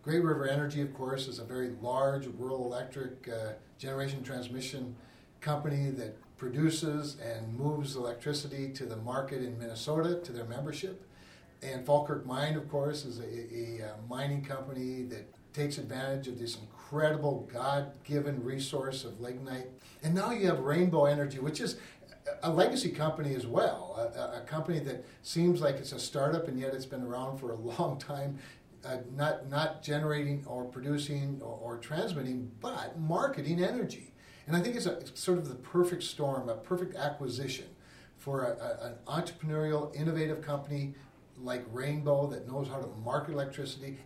Great River Energy, of course, is a very large rural electric generation transmission company that produces and moves electricity to the market in Minnesota to their membership. And Falkirk Mine, of course, is a mining company that takes advantage of this incredible God-given resource of lignite. And now you have Rainbow Energy, which is a legacy company as well, a company that seems like it's a startup and yet it's been around for a long time, not generating or producing or transmitting, but marketing energy. And I think it's sort of the perfect storm, a perfect acquisition for an entrepreneurial, innovative company like Rainbow that knows how to market electricity